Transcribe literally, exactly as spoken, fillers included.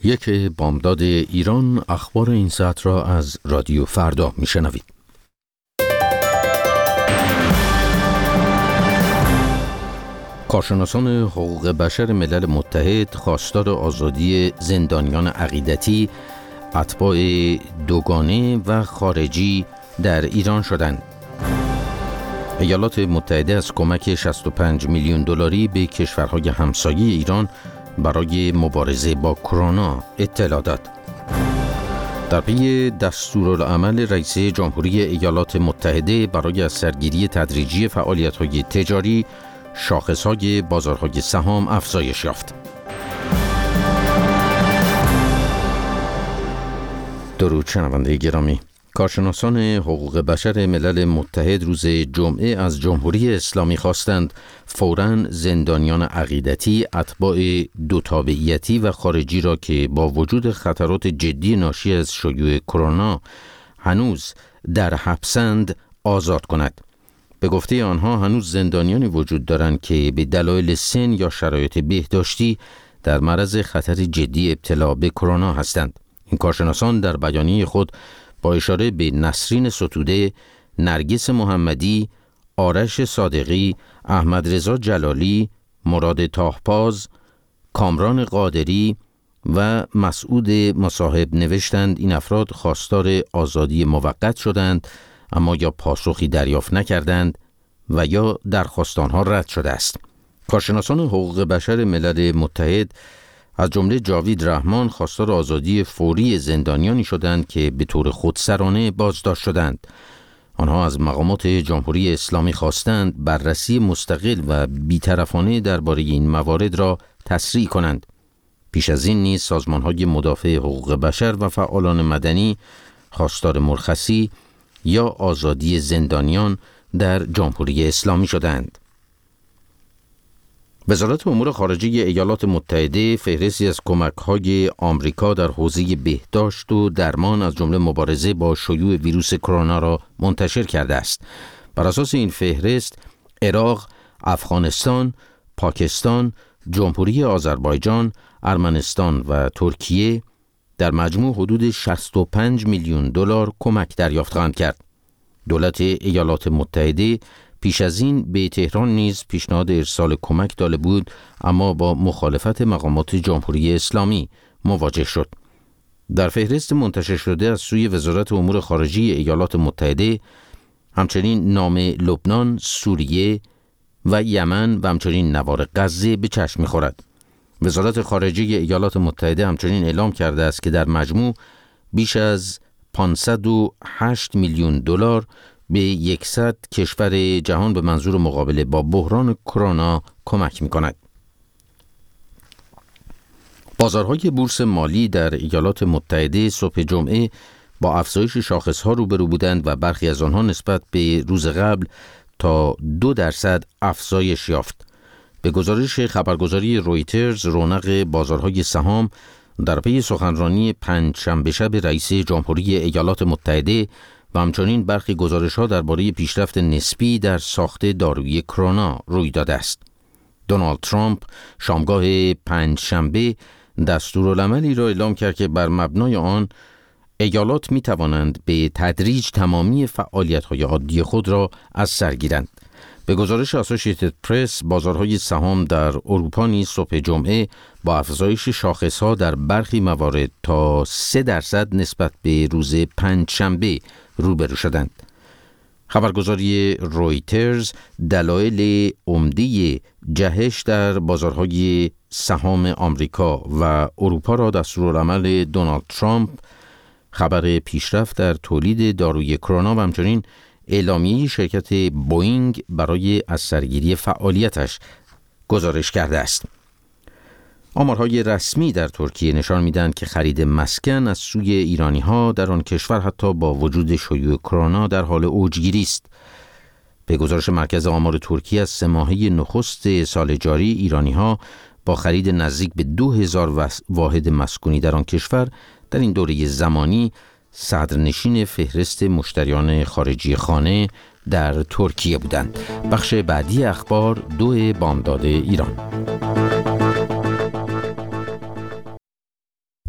یک بامداد ایران، اخبار این ساعت را از رادیو فردا میشنوید. کارشناسان حقوق بشر ملل متحد خواستار آزادی زندانیان عقیدتی، اتباع دوگانه و خارجی در ایران شدند. ایالات متحده از کمک شصت و پنج میلیون دلاری به کشورهای همسایه ایران برای مبارزه با کرونا اطلاع داد. در پی دستورالعمل رئیس جمهوری ایالات متحده برای از سرگیری تدریجی فعالیت‌های تجاری، شاخص‌های بازارهای سهام افزایش یافت. درود شنونده گرامی. کارشناسان حقوق بشر ملل متحد روز جمعه از جمهوری اسلامی خواستند فوراً زندانیان عقیدتی، اتباع دو تابعیتی و خارجی را که با وجود خطرات جدی ناشی از شیوع کرونا هنوز در حبسند آزاد کند. به گفته آنها هنوز زندانیانی وجود دارند که به دلایل سن یا شرایط بهداشتی در معرض خطر جدی ابتلا به کرونا هستند. این کارشناسان در بیانیه خود با اشاره به نسرین ستوده، نرگس محمدی، آرش صادقی، احمد رضا جلالی، مراد تاهپاز، کامران قادری و مسعود مصاحب نوشتند این افراد خواستار آزادی موقت شدند اما یا پاسخی دریافت نکردند و یا درخواست آنها رد شده است. کارشناسان حقوق بشر ملل متحد از جمله جاوید رحمان خواستار آزادی فوری زندانیانی شدند که به طور خودسرانه بازداشت شدند. آنها از مقامات جمهوری اسلامی خواستند بررسی مستقل و بی‌طرفانه درباره این موارد را تسریع کنند. پیش از این نیز سازمان‌های مدافع حقوق بشر و فعالان مدنی خواستار مرخصی یا آزادی زندانیان در جمهوری اسلامی شدند. وزارت امور خارجه ایالات متحده فهرستی از کمک‌های آمریکا در حوزه بهداشت و درمان از جمله مبارزه با شیوع ویروس کرونا را منتشر کرده است. بر اساس این فهرست، عراق، افغانستان، پاکستان، جمهوری آذربایجان، ارمنستان و ترکیه در مجموع حدود شصت و پنج میلیون دلار کمک دریافت خواهند کرد. دولت ایالات متحده پیش از این به تهران نیز پیشنهاد ارسال کمک داده بود اما با مخالفت مقامات جمهوری اسلامی مواجه شد. در فهرست منتشر شده از سوی وزارت امور خارجه ایالات متحده همچنین نام لبنان، سوریه و یمن و همچنین نوار غزه به چشم می‌خورد. وزارت خارجه ایالات متحده همچنین اعلام کرده است که در مجموع بیش از پانصد و هشت میلیون دلار به صد کشور جهان به منظور مقابله با بحران کرونا کمک می‌کند. بازارهای بورس مالی در ایالات متحده صبح جمعه با افزایش شاخص‌ها روبرو بودند و برخی از آنها نسبت به روز قبل تا دو درصد افزایش یافت. به گزارش خبرگزاری رویترز، رونق بازارهای سهام در پی سخنرانی پنجشنبه شب رئیس جمهوری ایالات متحده و همچنین برخی گزارش‌ها درباره پیشرفت نسبی در ساخت دارویی کرونا روی داده است. دونالد ترامپ شامگاه پنجشنبه دستورالعملی را اعلام کرد که بر مبنای آن ایالات می‌توانند به تدریج تمامی فعالیت‌های عادی خود را از سر گیرند. به گزارش اسوسییتد پرس، بازارهای سهام در اروپا نیز صبح جمعه با افزایش شاخص‌ها در برخی موارد تا سه درصد نسبت به روز پنجشنبه روبرو شدند. خبرگزاری رویترز دلایل عمده جهش در بازارهای سهام آمریکا و اروپا را دستورالعمل دونالد ترامپ، خبر پیشرفت در تولید داروی کرونا و همچنین اعلامیه شرکت بوئینگ برای از سرگیری فعالیتش گزارش کرده است. آمارهای رسمی در ترکیه نشان می‌دهند که خرید مسکن از سوی ایرانی‌ها در آن کشور حتی با وجود شیوع کرونا در حال اوجگیری است. به گزارش مرکز آمار ترکیه از سه ماهه نخست سال جاری، ایرانی‌ها با خرید نزدیک به دو هزار واحد مسکونی در آن کشور در این دوره زمانی صدرنشین فهرست مشتریان خارجی خانه در ترکیه بودند. بخش بعدی اخبار دو بامداد ایران.